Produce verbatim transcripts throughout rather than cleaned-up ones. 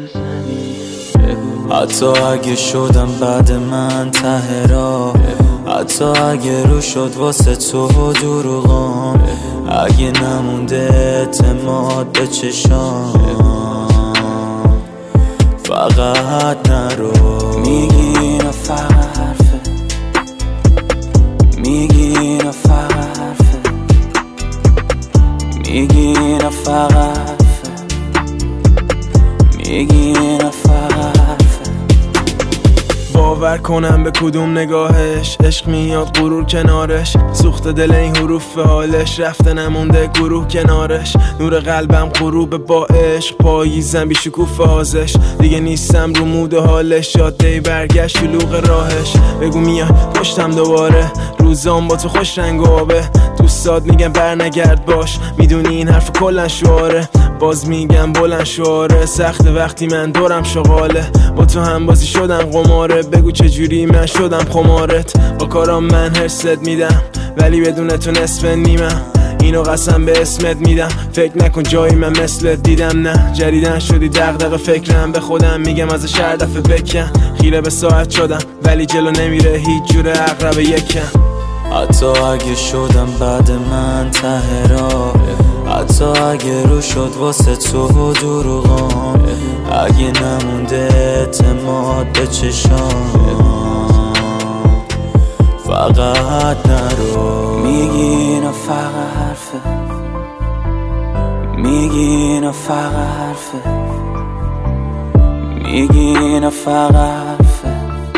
بزنی. حتی اگه شدم بعد من ته راه، حتی اگه رو شد واسه تو دروغام، اگه نمونده اعتماد به چشام، فقط نرو. میگی اینا فقط حرفه، میگی اینا فقط حرفه، میگی اینا فقط حرفه، میگی اینا فقط حرفه. باور کنم به کدوم نگاهش عشق میاد غرور کنارش، سوخت دل این حروف حالش، رفته نمونده گروه کنارش. نور قلبم غروب با عشق، پاییزم بی شکوفه هازش، دیگه نیستم رو مود و حالش، جاده برگشت شلوغ راهش. بگو میاد پشتم دوباره، روزام با تو خوش رنگ و آبه، دوستات میگن بر نگرد باش، میدونی این حرف کلن شعاره، باز میگم بلند شعاره. سخت وقتی من دورم شغاله، با تو هم بازی شدم قماره، بگو چجوری من شدم خمارت. با کارام من هرست میدم، ولی بدون تو نصف نیمم، اینو قسم به اسمت میدم، فکر نکن جایی من مثلت دیدم. نه جریدن شدی دغدغه فکرم، به خودم میگم از هر دفعه بکن، خیره به ساعت شدم ولی جلو نمیره هیچ جور عقرب یکم. حتی اگه شدم بعد من ته راه، حتی اگه رو شد واسه تو دروغام، اگه نمونده اعتماد به چشام، فقط نرو. میگی اینا فقط حرفه، میگی اینا فقط حرفه، میگی اینا فقط حرفه،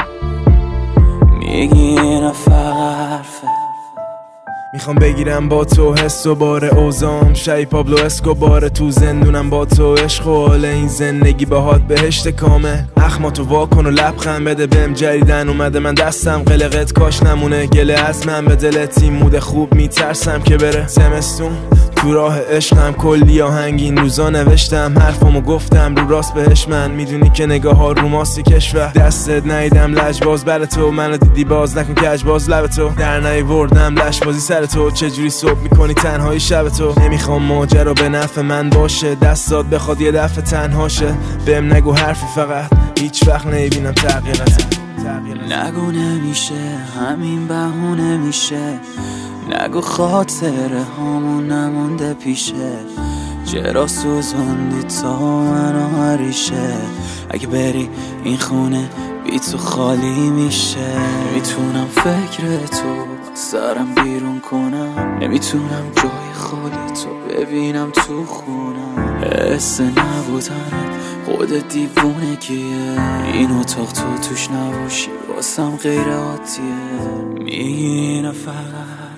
میگی اینا فقط حرفه. میخوام بگیرم با تو حس و بار اوزام، شای پابلو اسکوبار، تو زندونم با تو عشق و حال این زندگی باهات بهشت کامل. اخماتو واکن و لبخند بده بهم، جریدن اومده من دستم قلقت، کاش نمونه گله از من به دلت، این مود خوب میترسم که بره زمستون. تو راه عشقم کلی آهنگ این روزا نوشتم، حرفمو گفتم رو راست بهش، من میدونی که نگاه ها رو ماسی کشور، دستت نیدم لجباز بر تو، منو دیدی باز نکن کج باز لب تو، در نیوردم لشبازی سر تو، چجوری صبح میکنی تنهایی شب تو. نمیخوام ماجرا به نفع من باشه، دستات بخواد یه دفعه تنهاشه، بهم نگو حرفی فقط، هیچ وقت نمیبینم تغییرت. نگو نمیشه همین بهونه میشه، نگو خاطره هامون نمونده پیشه، چرا سوزوندی تا منو هریشه، اگه بری این خونه بی تو خالی میشه. نمیتونم فکر تو سرم بیرون کنم، نمیتونم جای خالی تو ببینم تو خونم، حس نبودنت خودت دیوونه کیه، این اتاق تو توش نباشی واسم غیر عادیه. میگی اینا فقط